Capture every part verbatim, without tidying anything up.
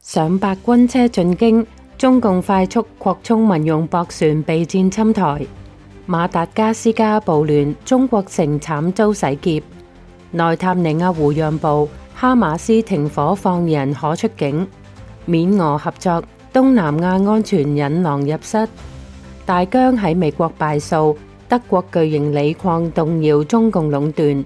上百軍車進京，中共快速擴充民用駁船備戰侵台。馬達加斯加暴亂，中國城慘遭洗劫。內塔尼亞胡讓步，哈馬斯停火放人可出境。緬俄合作，東南亞安全引狼入室。大疆喺美國敗訴，德國巨型鋰礦動搖中共壟斷。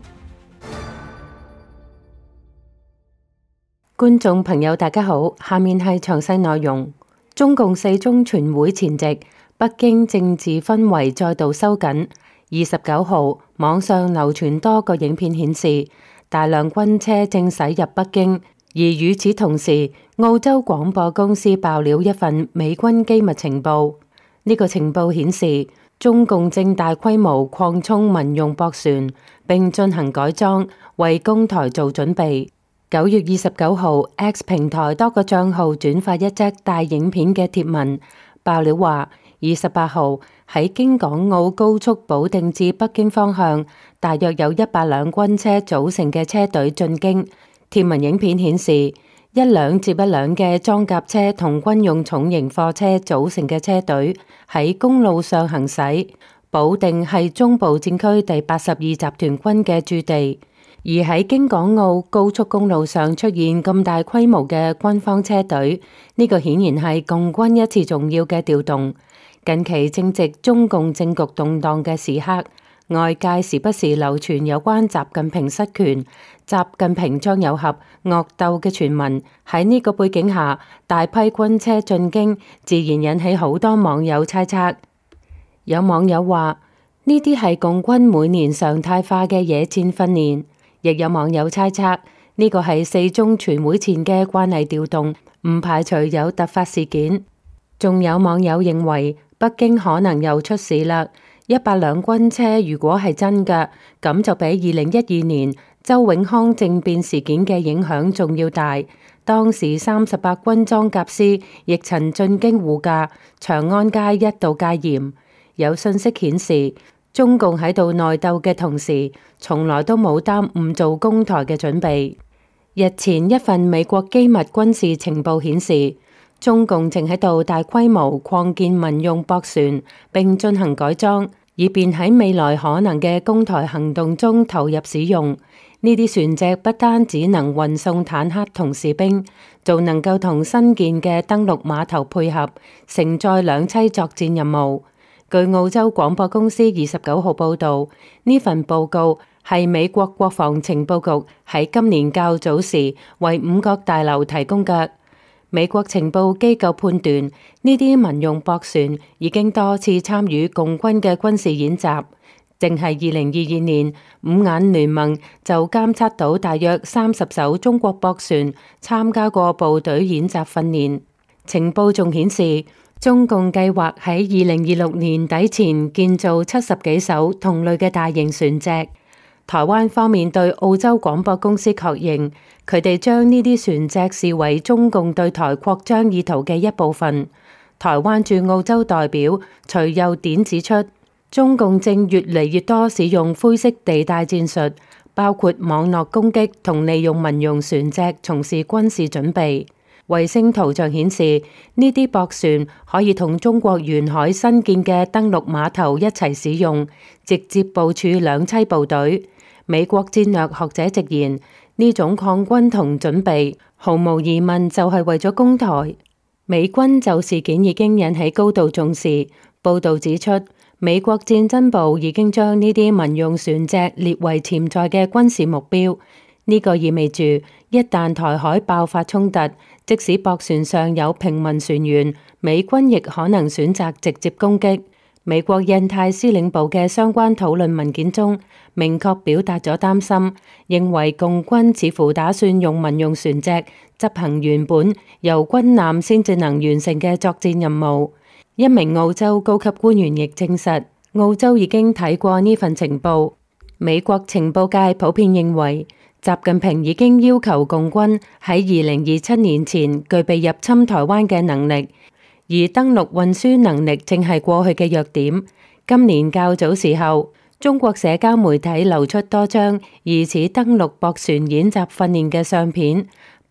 觀眾朋友大家好，下面係詳細內容。中共四中全會前夕，北京政治氛圍再度收緊。二十九號，網上流傳多個影片顯示，大量軍車正駛入北京。而與此同時，澳洲廣播公司爆料一份美軍機密情報。呢、這個情報顯示，中共正大規模擴充民用駁船，並進行改裝，為攻台做準備。九月二十九號 ，X 平台多個賬號轉發一則大影片嘅貼文，爆料話，二十八號喺京港澳高速保定至北京方向，大約有一百輛軍車組成嘅車隊進京。貼文影片顯示，一輛接一輛嘅裝甲車同軍用重型貨車組成嘅車隊喺公路上行駛。保定係中部戰區第八十二集團軍嘅駐地。而喺京港澳高速公路上出現咁大規模嘅軍方車隊，呢、這個顯然係共軍一次重要嘅調動。近期正值中共政局動盪嘅時刻，外界時不時流傳有關習近平失權、習近平將有俠惡鬥嘅傳聞。喺呢個背景下，大批軍車進京，自然引起好多網友猜測。有網友話，呢啲係共軍每年常態化嘅野戰訓練。亦有網友猜測，呢個係四中全會前嘅慣例調動，唔排除有突發事件。仲有網友認為，北京可能又出事啦。一百輛軍車如果係真嘅，咁就比二零一二年周永康政變事件嘅影響仲要大。當時三十八軍裝甲師亦曾進京護駕，長安街一度戒嚴。有信息顯示，中共喺度內鬥嘅同時，從來都冇耽誤做攻台嘅準備。日前一份美國機密軍事情報顯示，中共正喺度大規模擴建民用駁船，並進行改裝，以便喺未來可能嘅攻台行動中投入使用。呢啲船隻不單只能運送坦克同士兵，仲能夠同新建嘅登陸碼頭配合，承載兩棲作戰任務。據澳洲廣播公司二十九號報導，呢份報告係美國國防情報局喺今年較早時為五角大樓提供嘅。美國情報機構判斷，呢啲民用駁船已經多次參與共軍嘅軍事演習。淨係二零二二年，五眼聯盟就監測到大約三十艘中國駁船參加過部隊演習訓練。情報仲顯示，中共計劃喺二零二六年底前建造七十幾艘同類嘅大型船隻。台灣方面對澳洲廣播公司確認，佢哋將呢啲船隻視為中共對台擴張意圖嘅一部分。台灣駐澳洲代表徐又典指出，中共正越嚟越多使用灰色地帶戰術，包括網絡攻擊同利用民用船隻從事軍事準備。衛星圖像顯示，呢啲駁船可以同中國沿海新建嘅登陸碼頭一齊使用，直接部署兩棲部隊。美國戰略學者直言，呢種抗軍同準備毫無疑問就係為咗攻台。美軍就事件已經引起高度重視。報道指出，美國戰爭部已經將呢啲民用船隻列為潛在嘅軍事目標。呢個意味住，一旦台海爆發衝突，即使駁船上有平民船員，美軍亦可能選擇直接攻擊。美國印太司令部嘅相關討論文件中，明確表達咗擔心，認為共軍似乎打算用民用船隻執行原本由軍艦先至能完成嘅作戰任務。一名澳洲高級官員亦證實，澳洲已經睇過呢份情報。美國情報界普遍認為，習近平已經要求共軍喺二零二七年前具備入侵台灣嘅能力，而登陸運輸能力正係過去嘅弱點。今年較早時候，中國社交媒體流出多張疑似登陸駁船演習訓練嘅相片，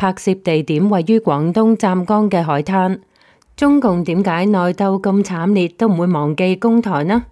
拍攝地點位於廣東湛江嘅海灘。中共點解內鬥咁慘烈都唔會忘記攻台呢？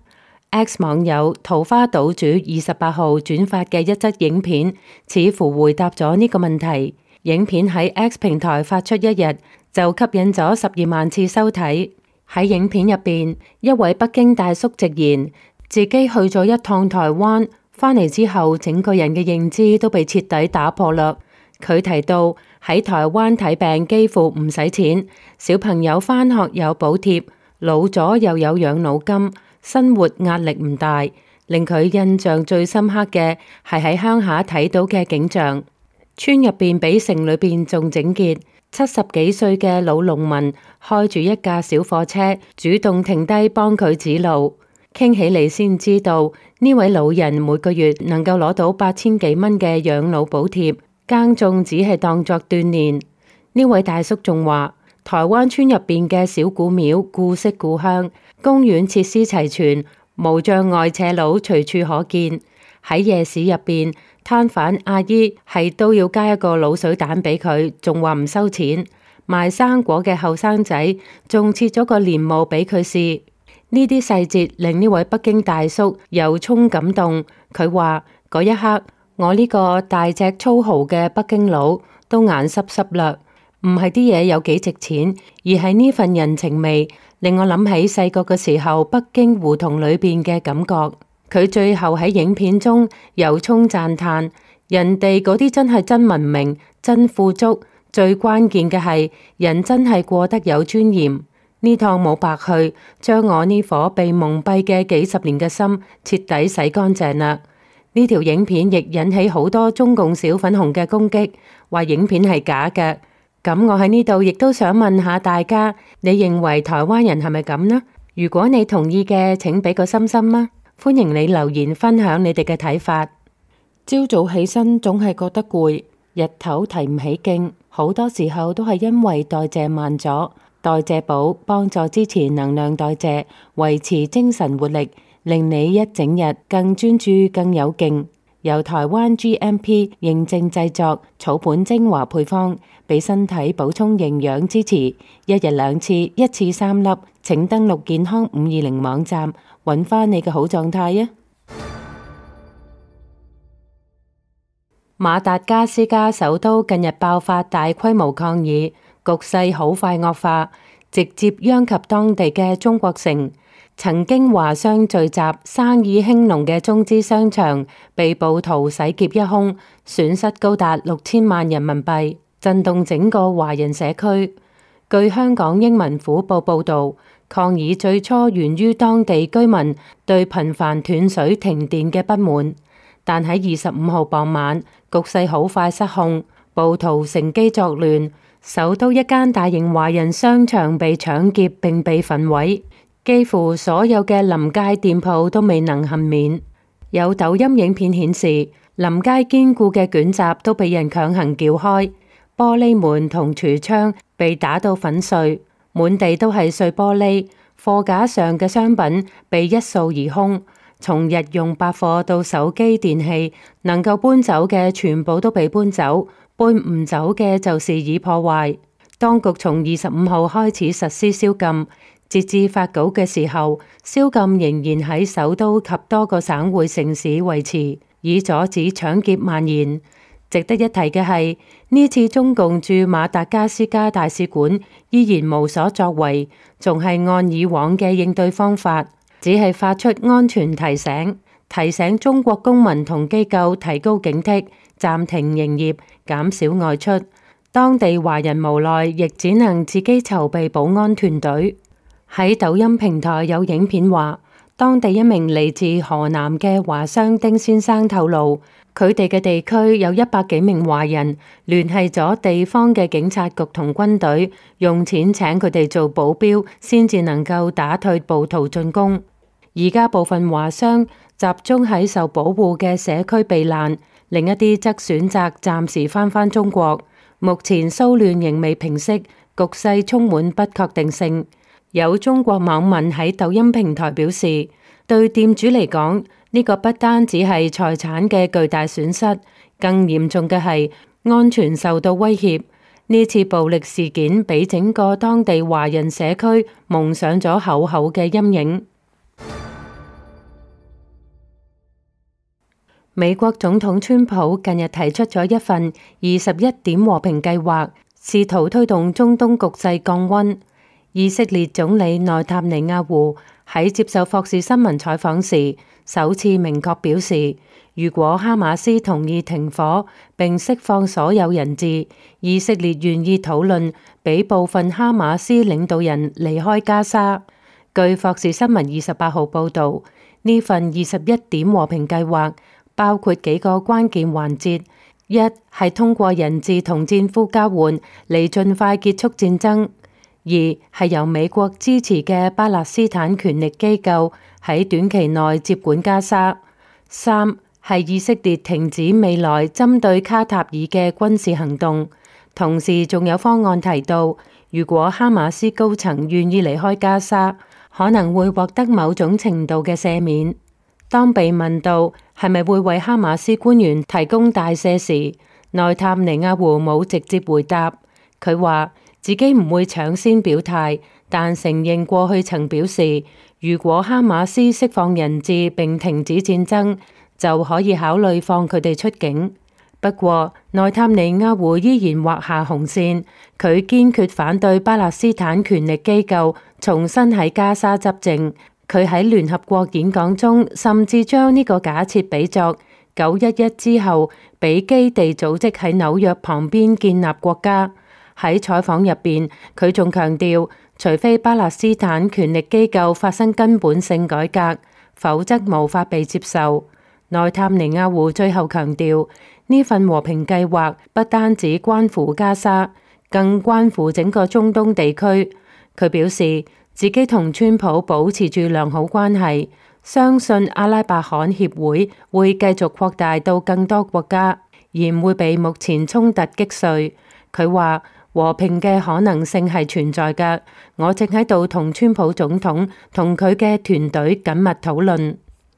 X 網友桃花島主二十八號轉發嘅一則影片，似乎回答咗呢個問題。影片喺 X 平台發出一日，就吸引咗十二萬次收睇。喺影片入邊，一位北京大叔直言自己去咗一趟台灣，返嚟之後整個人嘅認知都被徹底打破啦。佢提到喺台灣睇病幾乎唔使錢，小朋友返學有補貼，老咗又有養老金，生活壓力唔大。令佢印象最深刻嘅係喺鄉下睇到嘅景象，村入邊比城裏邊仲整潔。七十幾歲嘅老農民開住一架小貨車，主動停低幫佢指路。傾起嚟先知道，呢位老人每個月能夠攞到八千幾蚊嘅養老補貼，耕種只係當作鍛煉。呢位大叔仲話，台灣村入邊嘅小古廟古色古香，公園設施齊全，無障礙斜路隨處可見。喺夜市入邊，攤販阿姨係都要加一個滷水蛋俾佢，仲話唔收錢。賣生果嘅後生仔仲切咗個蓮霧俾佢試。呢啲細節令呢位北京大叔由衷感動。佢話嗰一刻，我呢個大隻粗豪嘅北京佬都眼濕濕啦。唔係啲嘢有幾值錢，而係呢份人情味，令我諗起細個嘅時候北京胡同裏邊嘅感覺。佢最後喺影片中由衷讚嘆，人哋嗰啲真係真文明、真富足，最關鍵嘅係人真係過得有尊嚴。呢趟冇白去，將我呢顆被蒙蔽嘅幾十年嘅心徹底洗乾淨啦。呢條影片亦引起好多中共小粉紅嘅攻擊，話影片係假嘅。咁我喺呢度亦都想問下大家，你認為台灣人係咪咁呢？如果你同意嘅，請俾個心心啊！歡迎你留言分享你哋嘅睇法。朝早起身總係覺得攰，日頭提唔起勁，好多時候都係因為代謝慢咗。代謝寶幫助支持能量代謝，維持精神活力，令你一整日更專注、更有勁。由台灣 G M P 認證製作，草本精華配方，俾身體補充營養支持。一日兩次，一次三粒。請登錄健康五二零網站，揾返你嘅好狀態啊！馬達加斯加首都近日爆發大規模抗議，局勢好快惡化，直接殃及當地嘅中國城。曾經華商聚集、生意興隆嘅中資商場被暴徒洗劫一空，損失高達六千萬人民幣，震動整個華人社區。據香港英文虎報報導，抗議最初源於當地居民對頻繁斷水停電嘅不滿，但喺二十五號傍晚，局勢好快失控，暴徒乘機作亂，首都一間大型華人商場被搶劫並被焚毀，幾乎所有嘅臨街店鋪都未能幸免。有抖音影片顯示，臨街堅固嘅捲閘都被人強行撬開，玻璃門同櫥窗被打到粉碎，滿地都係碎玻璃，貨架上嘅商品被一掃而空，從日用百貨到手機電器，能夠搬走嘅全部都被搬走，搬唔走嘅就肆意破壞。當局從二十五號開始實施宵禁，截至發稿嘅時候，宵禁仍然喺首都及多個省會城市維持，以阻止搶劫蔓延。值得一提嘅係，呢次中共駐馬達加斯加大使館依然無所作為，仲係按以往嘅應對方法，只係發出安全提醒，提醒中國公民同機構提高警惕，暫停營業，減少外出。當地華人無奈，亦只能自己籌備保安團隊。喺抖音平台有影片話，當地一名嚟自河南嘅華商丁先生透露，佢哋嘅地區有一百幾名華人聯繫咗地方嘅警察局同軍隊，用錢請佢哋做保鏢，先至能夠打退暴徒進攻。而家部分華商集中喺受保護嘅社區避難，另一啲則選擇暫時返返中國。目前騷亂仍未平息，局勢充滿不確定性。有中國網民喺抖音平台表示，對店主嚟講，呢個不單只係財產嘅巨大損失，更嚴重嘅係安全受到威脅。 呢次暴力事件俾整個當地華人社區蒙上咗厚厚嘅陰影。美國總統川普近日提出咗一份二十一點和平計劃，試圖推動中東局勢降溫。以色列總理內塔尼亞胡喺接受霍士新聞採訪時，首次明確表示，如果哈馬斯同意停火並釋放所有人質，以色列願意討論俾部分哈馬斯領導人離開加沙。據霍士新聞二十八號報導，呢份二十一點和平計劃包括幾個關鍵環節：一係通過人質同戰俘交換嚟盡快結束戰爭；二係由美國支持嘅巴勒斯坦權力機構喺短期內接管加沙；三係以色列停止未來針對卡塔爾嘅軍事行動。同時仲有方案提到，如果哈馬斯高層願意離開加沙，可能會獲得某種程度嘅赦免。當被問到係咪會為哈馬斯官員提供大赦時，內塔尼亞胡冇直接回答。佢話自己唔會搶先表態，但承認過去曾表示，如果哈馬斯釋放人質並停止戰爭，就可以考慮放佢哋出境。不過，內塔尼亞胡依然劃下紅線，佢堅決反對巴勒斯坦權力機構重新喺加沙執政。佢喺聯合國演講中，甚至將呢個假設比作九一一之後俾基地組織喺紐約旁邊建立國家。喺採訪入邊，佢仲強調，除非巴勒斯坦權力機構發生根本性改革，否則無法被接受。內塔尼亞胡最後強調，呢份和平計劃不單止關乎加沙，更關乎整個中東地區。佢表示自己同川普保持住良好關係，相信阿拉伯罕協會會繼續擴大到更多國家，而唔會被目前衝突擊碎。佢話和平嘅可能性係存在㗎，我正喺度同川普總統同佢嘅團隊緊密討論。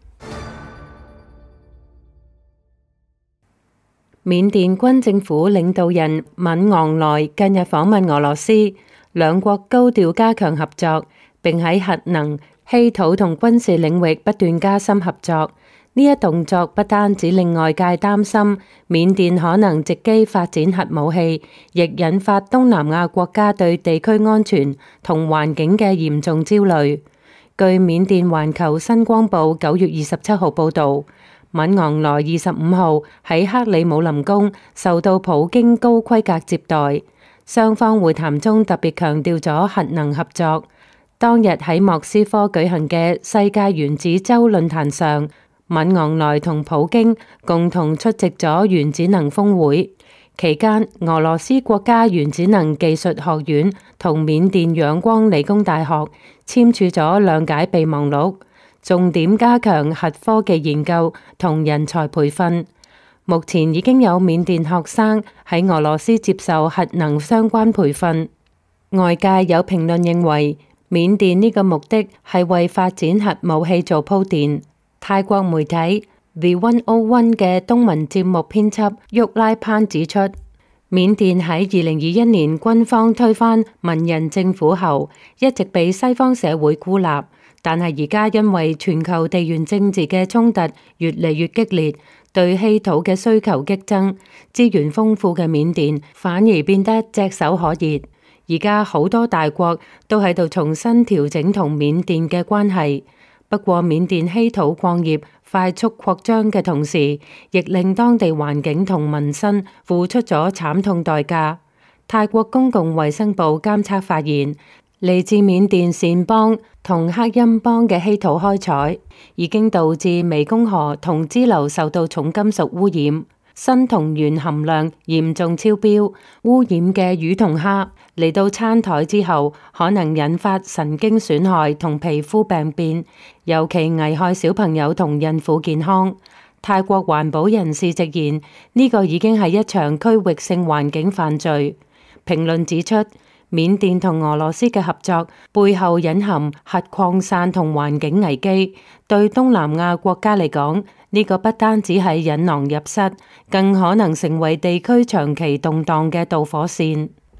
緬甸軍政府領導人敏昂萊近日訪問俄羅斯，兩國高調加強合作，並喺核能、稀土同軍事領域不斷加深合作。呢一動作不單止令外界擔心緬甸可能藉機發展核武器，亦引發東南亞國家對地區安全同環境嘅嚴重焦慮。據緬甸環球新光報九月二十七號報導，敏昂萊二十五號喺克里姆林宮受到普京高規格接待，雙方會談中特別強調咗核能合作。當日喺莫斯科舉行嘅世界原子週論壇上，敏昂萊同普京共同出席咗原子能峰會。期間，俄羅斯國家原子能技術學院同緬甸仰光理工大學簽署咗諒解備忘錄，重點加強核科技研究同人才培訓。目前已經有緬甸學生喺俄羅斯接受核能相關培訓。外界有評論認為，緬甸呢個目的係為發展核武器做鋪墊。泰國媒體 The one oh one 嘅東文節目編輯沃拉潘指出，緬甸喺二零二一年軍方推翻文人政府後，一直被西方社會孤立，但係而家因為全球地緣政治嘅衝突越嚟越激烈，對稀土嘅需求激增，資源豐富嘅緬甸反而變得炙手可熱。而家好多大國都喺度重新調整同緬甸嘅關係。不過，緬甸稀土礦業快速擴張嘅同時，亦令當地環境同民生付出咗慘痛代價。泰國公共衛生部監測發現，嚟自緬甸善邦同克欽邦嘅稀土開採，已經導致湄公河同支流受到重金屬污染。砷同鉛含量嚴重超標，污染嘅魚同蝦嚟到餐台之後，可能引發神經損害同皮膚病變，尤其危害小朋友同孕婦健康。泰國環保人士直言，呢個已經係一場區域性環境犯罪。評論指出，緬甸同俄羅斯嘅合作背後隱含核擴散同環境危機，對東南亞國家嚟講，呢個不單止係引狼入室，更可能成為地區長期動盪嘅導火線。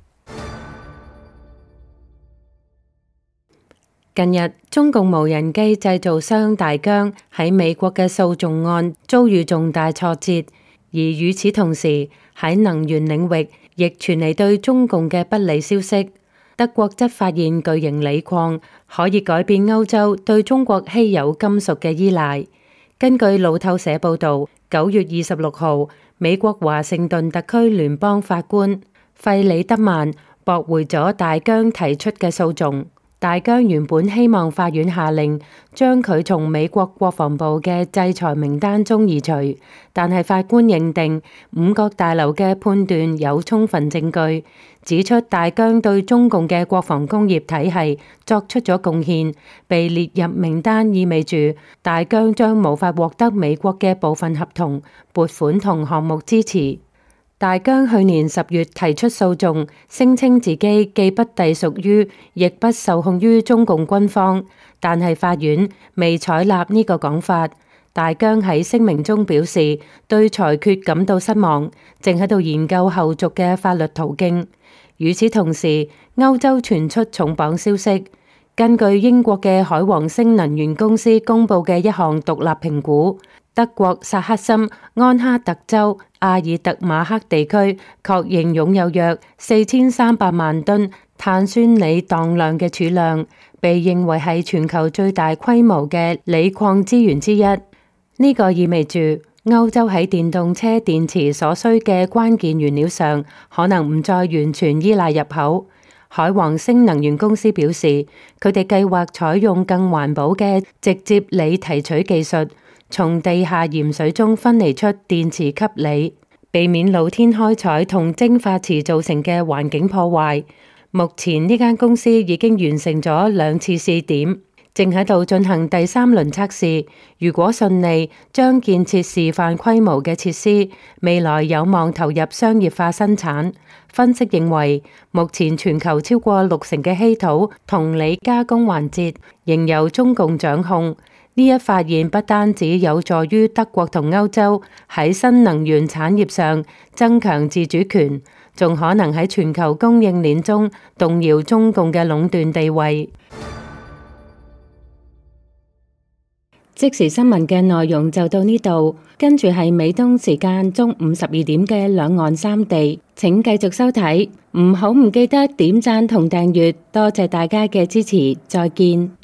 近日，中共無人機製造商大疆喺美國嘅訴訟案遭遇重大挫折，而與此同時，喺能源領域亦傳嚟對中共嘅不利消息。德國則發現巨型鋰礦可以改變歐洲對中國稀有金屬嘅依賴。根據路透社報導，九月二十六號，美國華盛頓特區聯邦法官費里德曼駁回咗大疆提出嘅訴訟。大疆原本希望法院下令將佢從美國國防部嘅制裁名單中移除，但係法官認定五角大樓嘅判斷有充分證據，指出大疆對中共嘅國防工業體系作出咗貢獻，被列入名單意味住大疆將無法獲得美國嘅部分合同、撥款同項目支持。大疆去年十月提出訴訟，聲稱自己既不隸屬於，亦不受控於中共軍方，但係法院未採納呢個講法。大疆喺聲明中表示，對裁決感到失望，正喺度研究後續嘅法律途徑。與此同時，歐洲傳出重磅消息。根據英國嘅海王星能源公司公佈嘅一項獨立評估，德國薩克森安哈特州阿爾特馬克地區確認擁有約四千三百萬噸碳酸鋰當量嘅儲量，被認為係全球最大規模嘅鋰礦資源之一。呢個意味住歐洲喺電動車電池所需嘅關鍵原料上，可能唔再完全依賴入口。海王星能源公司表示，佢哋計劃採用更環保嘅直接鋰提取技術，從地下鹽水中分離出電池級鋰，避免露天開採同蒸發池造成嘅環境破壞。目前呢間公司已經完成咗兩次試點，正喺度進行第三輪測試。如果順利，將建設示範規模嘅設施，未來有望投入商業化生產。分析認為，目前全球超過六成嘅稀土同鋰加工環節仍由中共掌控。呢一發現不單止有助於德國同歐洲喺新能源產業上增強自主權，仲可能喺全球供應鏈中動搖中共嘅壟斷地位。即時新聞嘅內容就到呢度，跟住係美東時間中午十二點嘅兩岸三地，請繼續收睇，唔好唔記得點讚同訂閱，多謝大家嘅支持，再見。